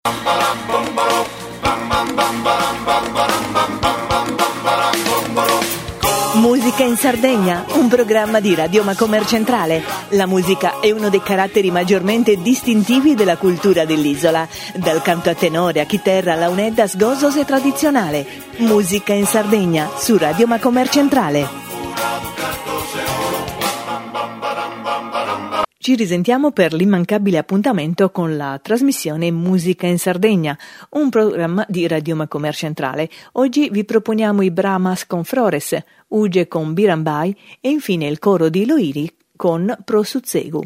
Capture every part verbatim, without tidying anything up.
Musica in Sardegna, un programma di Radio Macomer Centrale. La musica è uno dei caratteri maggiormente distintivi della cultura dell'isola, dal canto a tenore a chitarra, launedda, sgozos e tradizionale. Musica in Sardegna su Radio Macomer Centrale. Ci risentiamo per l'immancabile appuntamento con la trasmissione Musica in Sardegna, un programma di Radio Macomer Centrale. Oggi vi proponiamo i Bramas con Flores, Uge con Birambai e infine il coro di Loiri con Prosuzzegu.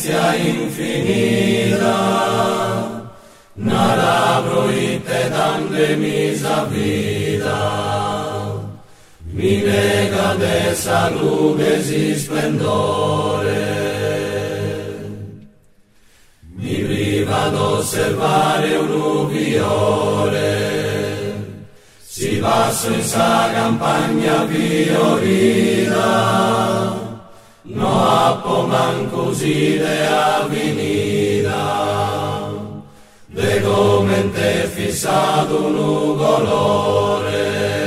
potenza infinita, nada proite dande misa vida, mi nega de saludes y splendore, mi priva d'osservare un uviore, si basso in sa campagna fiorida, no appo manco si de avenida, de come te fissato un colore.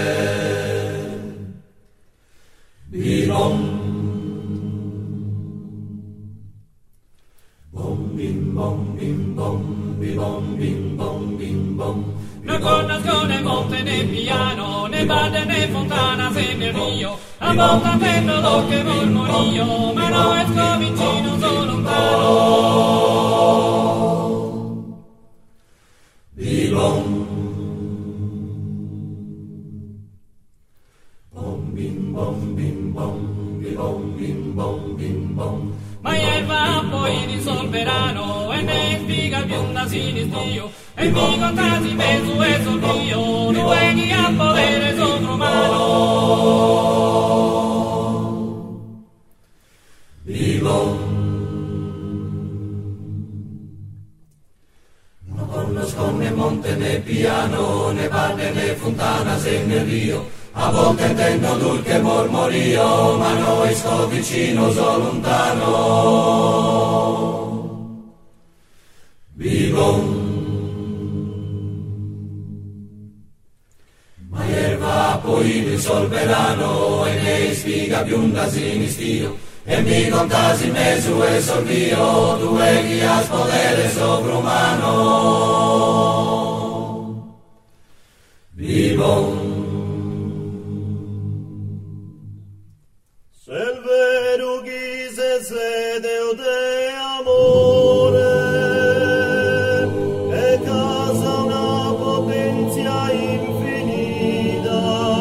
Bim-bom, bom bim bom bim bom bim-bom bim bom bim bom. Non conosco né monte né piano, né valle né fontana se nel rio, a volta intendo lo che mormorio, ma no esco vicino, sono lontano. Bim-bom, bom bim bom bim bom bim-bom bim bom bim bom. Ma erba poi risolveranno e ne spiega più da sinistrio e mi contasi per su e sul dio non vuoi a volere sovrumano. Bim-bom, non conosco né monte né piano, né valle né fontana se nel rio, a volte intendo dulce mormorio, ma noi sto vicino, so lontano. Bim-bom, ma erba poi risolveranno e ne spiega più da sinistio e mi contasi me su e sorvio, tu e chi has potere sovrumano. Bim-bom, se il vero chi se sede o de amore e casa una potenza infinita,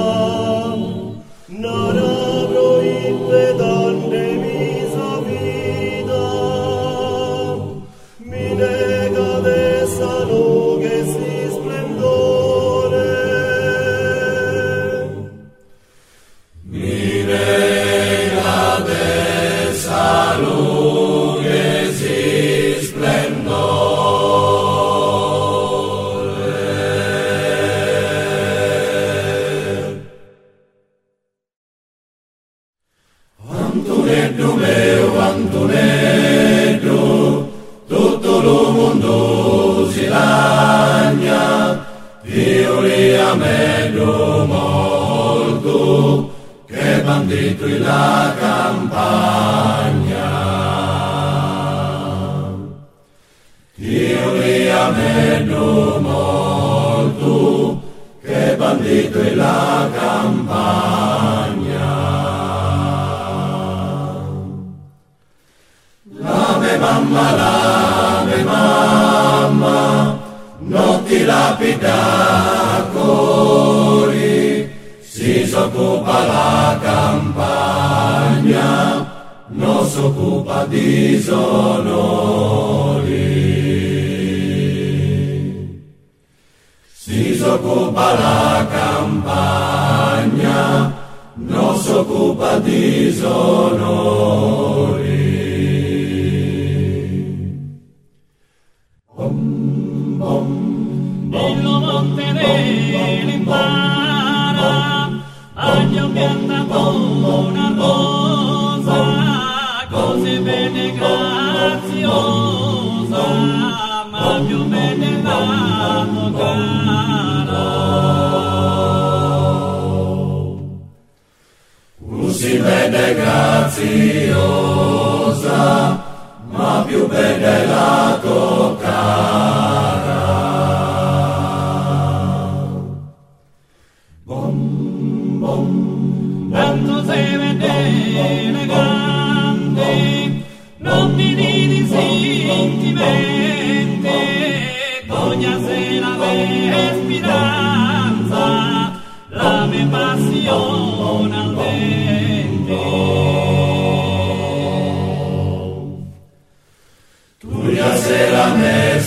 nada proite dande misa vida, mi nega de salute si splendore. mi nega de salute si splendore. Antonello mio, Antonello, tutto lo mondo si lagna, io li amello molto, che bandito in la campagna. Io li amello molto, che bandito in la campagna. La me mamma, la me mamma, non ti lapida cori, si s'occupa la campagna, non s'occupa di sonori. Si s'occupa la campagna, non s'occupa di sonori. Bom, bom, Bello monte dell'impara, aglio piantato una rosa, così bene graziosa, ma più bene l'avvocato. Così bene graziosa, ma più bene la toccata. Bom, bom, Tanto sei elegante, non ti di sentimenti, togliase la mia speranza, la mia passione al vento.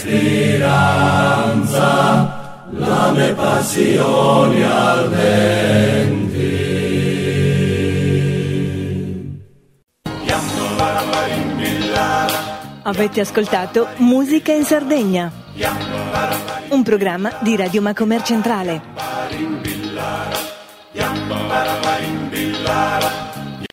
speranza, la mia passione ardenti. Avete ascoltato Musica in Sardegna, un programma di Radio Macomer Centrale.